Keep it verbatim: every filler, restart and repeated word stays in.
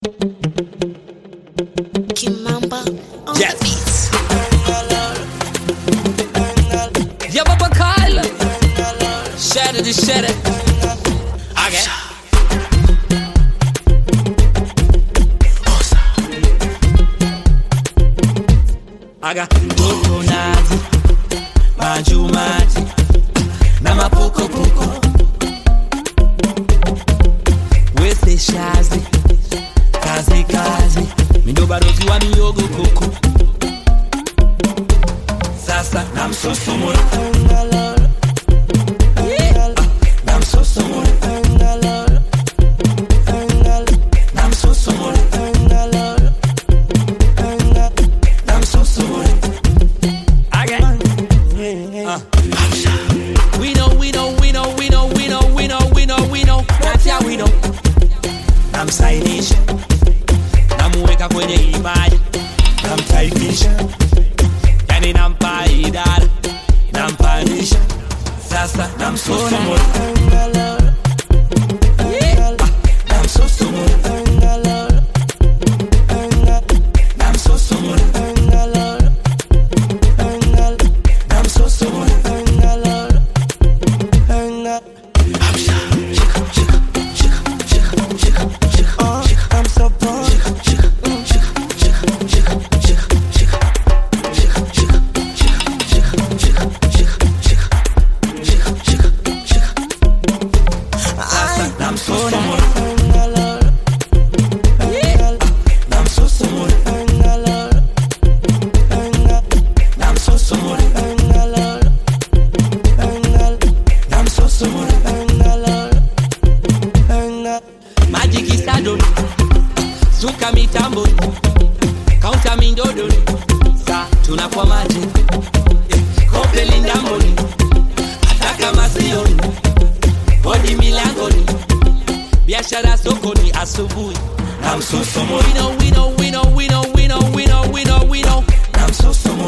Kimamba on Yes. the beats. Yeah, Baba Kyle. Shatter the shatter. Okay. Aga Toto nazi Majumaji Na mapoko poko Wese shazi Kazi kazi Mindo barozi wa miyogo koko Sasa na msosomora Yeah. Na msosomora Na msosomora Na msosomora We know, we know, we know, we know, we know, we know, we know, we know. That's how we know. Namsainisha, namuweka kwenye himaya, namtaifisha, yani nampa idara, nampandisha, sasa namsosomora. Yeah. Namsosomora. Namsosomora. Namsosomora. I'm so bored. I'm so somewhere. Yeah. I'm so somewhere. I'm so somewhere. I'm so somewhere. Magic is a done. Suka mitambo. Counter mindodo. Sa tunakuwa magic. Kope lindamboni. Ataka masioni. Body milangoni. Biashara sokoni asubuhi. Na msosomori. We know, we know, we know, we know, we know, we know, we know, we know. Na msosomori.